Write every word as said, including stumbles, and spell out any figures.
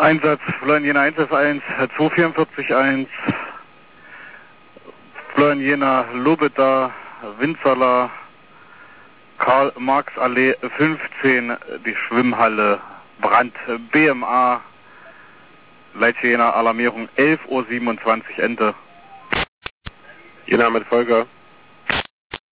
Einsatz Florian Jena eins F eins, zwei vier vier eins, Florian Jena Lobeda, Winzerla, Karl-Marx-Allee fünfzehn, die Schwimmhalle Brand, B M A, Leitje Jena Alarmierung elf Uhr siebenundzwanzig, Ende. Jena mit Volker.